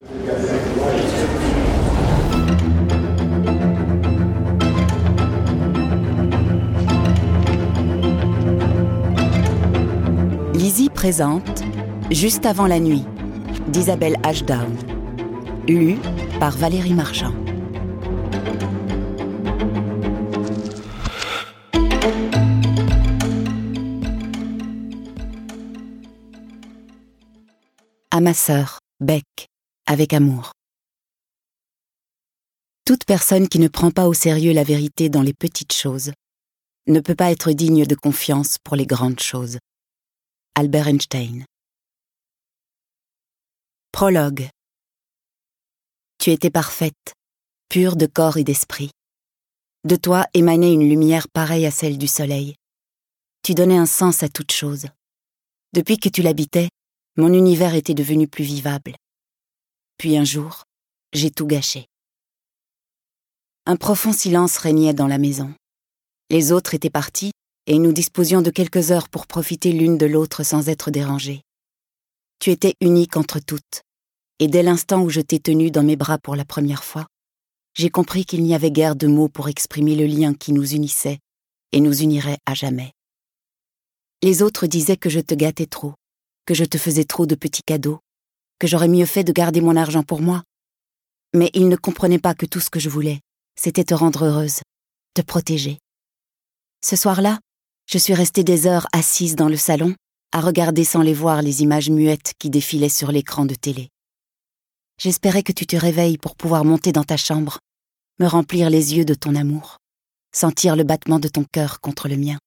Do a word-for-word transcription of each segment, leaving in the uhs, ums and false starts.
Lizzie présente Juste avant la nuit d'Isabelle Ashdown, lu par Valérie Marchand. À ma sœur, Beck, avec amour. Toute personne qui ne prend pas au sérieux la vérité dans les petites choses ne peut pas être digne de confiance pour les grandes choses. Albert Einstein. Prologue. Tu étais parfaite, pure de corps et d'esprit. De toi émanait une lumière pareille à celle du soleil. Tu donnais un sens à toute chose. Depuis que tu l'habitais, mon univers était devenu plus vivable. Puis un jour, j'ai tout gâché. Un profond silence régnait dans la maison. Les autres étaient partis et nous disposions de quelques heures pour profiter l'une de l'autre sans être dérangées. Tu étais unique entre toutes, et dès l'instant où je t'ai tenue dans mes bras pour la première fois, j'ai compris qu'il n'y avait guère de mots pour exprimer le lien qui nous unissait et nous unirait à jamais. Les autres disaient que je te gâtais trop, que je te faisais trop de petits cadeaux, que j'aurais mieux fait de garder mon argent pour moi. Mais ils ne comprenaient pas que tout ce que je voulais, c'était te rendre heureuse, te protéger. Ce soir-là, je suis restée des heures assise dans le salon, à regarder sans les voir les images muettes qui défilaient sur l'écran de télé. J'espérais que tu te réveilles pour pouvoir monter dans ta chambre, me remplir les yeux de ton amour, sentir le battement de ton cœur contre le mien.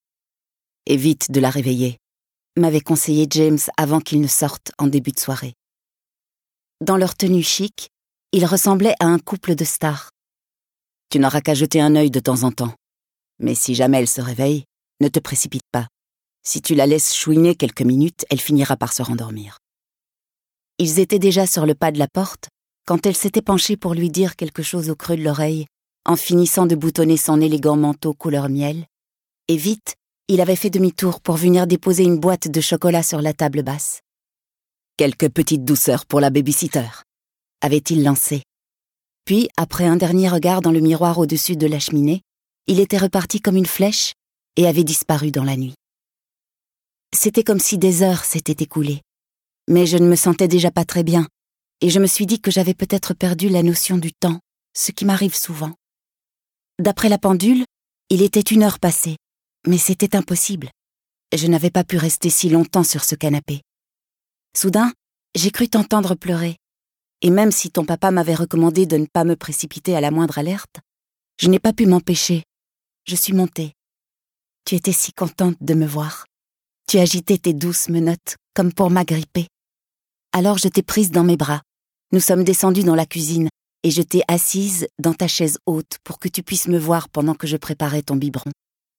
Évite de la réveiller, m'avait conseillé James avant qu'ils ne sortent en début de soirée. Dans leur tenue chic, ils ressemblaient à un couple de stars. Tu n'auras qu'à jeter un œil de temps en temps. Mais si jamais elle se réveille, ne te précipite pas. Si tu la laisses chouiner quelques minutes, elle finira par se rendormir. Ils étaient déjà sur le pas de la porte quand elle s'était penchée pour lui dire quelque chose au creux de l'oreille, en finissant de boutonner son élégant manteau couleur miel, et vite, il avait fait demi-tour pour venir déposer une boîte de chocolat sur la table basse. Quelques petites douceurs pour la baby-sitter, avait-il lancé. Puis, après un dernier regard dans le miroir au-dessus de la cheminée, il était reparti comme une flèche et avait disparu dans la nuit. C'était comme si des heures s'étaient écoulées, mais je ne me sentais déjà pas très bien, et je me suis dit que j'avais peut-être perdu la notion du temps, ce qui m'arrive souvent. D'après la pendule, il était une heure passée, mais c'était impossible. Je n'avais pas pu rester si longtemps sur ce canapé. Soudain, j'ai cru t'entendre pleurer, et même si ton papa m'avait recommandé de ne pas me précipiter à la moindre alerte, je n'ai pas pu m'empêcher. Je suis montée. Tu étais si contente de me voir. Tu agitais tes douces menottes comme pour m'agripper. Alors je t'ai prise dans mes bras. Nous sommes descendus dans la cuisine et je t'ai assise dans ta chaise haute pour que tu puisses me voir pendant que je préparais ton biberon.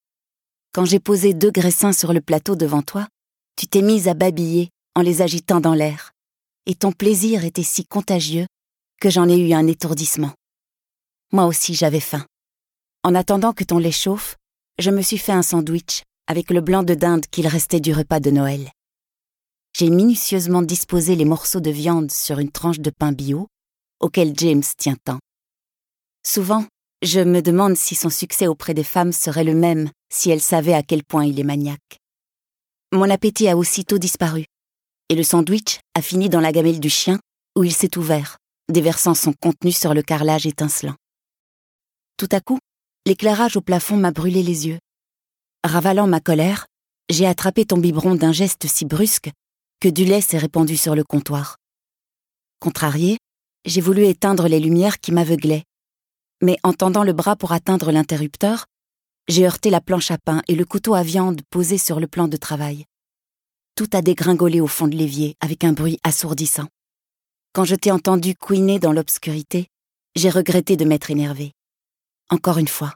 Quand j'ai posé deux graissins sur le plateau devant toi, tu t'es mise à babiller en les agitant dans l'air. Et ton plaisir était si contagieux que j'en ai eu un étourdissement. Moi aussi j'avais faim. En attendant que ton lait chauffe, je me suis fait un sandwich avec le blanc de dinde qu'il restait du repas de Noël. J'ai minutieusement disposé les morceaux de viande sur une tranche de pain bio, auquel James tient tant. Souvent, je me demande si son succès auprès des femmes serait le même si elles savaient à quel point il est maniaque. Mon appétit a aussitôt disparu, et le sandwich a fini dans la gamelle du chien où il s'est ouvert, déversant son contenu sur le carrelage étincelant. Tout à coup, l'éclairage au plafond m'a brûlé les yeux. Ravalant ma colère, j'ai attrapé ton biberon d'un geste si brusque que du lait s'est répandu sur le comptoir. Contrariée, j'ai voulu éteindre les lumières qui m'aveuglaient. Mais en tendant le bras pour atteindre l'interrupteur, j'ai heurté la planche à pain et le couteau à viande posé sur le plan de travail. Tout a dégringolé au fond de l'évier avec un bruit assourdissant. Quand je t'ai entendu couiner dans l'obscurité, j'ai regretté de m'être énervée. Encore une fois.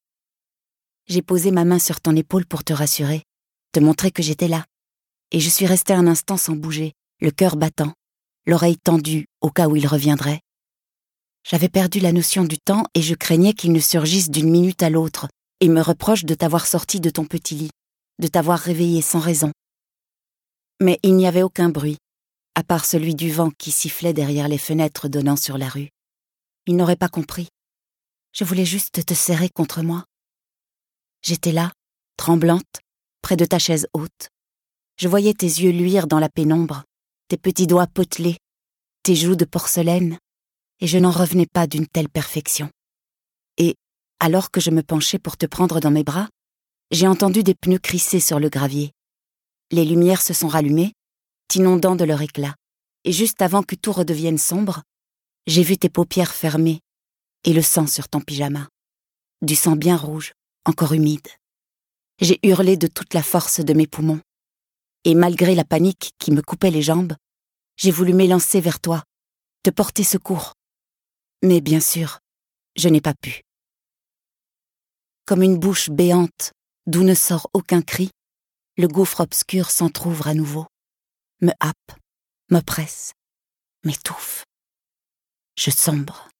J'ai posé ma main sur ton épaule pour te rassurer, te montrer que j'étais là. Et je suis restée un instant sans bouger, le cœur battant, l'oreille tendue au cas où il reviendrait. J'avais perdu la notion du temps et je craignais qu'il ne surgisse d'une minute à l'autre et me reproche de t'avoir sorti de ton petit lit, de t'avoir réveillé sans raison. Mais il n'y avait aucun bruit, à part celui du vent qui sifflait derrière les fenêtres donnant sur la rue. Il n'aurait pas compris. Je voulais juste te serrer contre moi. J'étais là, tremblante, près de ta chaise haute. Je voyais tes yeux luire dans la pénombre, tes petits doigts potelés, tes joues de porcelaine, et je n'en revenais pas d'une telle perfection. Et, alors que je me penchais pour te prendre dans mes bras, j'ai entendu des pneus crisser sur le gravier. Les lumières se sont rallumées, t'inondant de leur éclat, et juste avant que tout redevienne sombre, j'ai vu tes paupières fermées et le sang sur ton pyjama. Du sang bien rouge, encore humide. J'ai hurlé de toute la force de mes poumons. Et malgré la panique qui me coupait les jambes, j'ai voulu m'élancer vers toi, te porter secours. Mais bien sûr, je n'ai pas pu. Comme une bouche béante, d'où ne sort aucun cri, le gouffre obscur s'entr'ouvre à nouveau, me happe, m'oppresse, m'étouffe. Je sombre.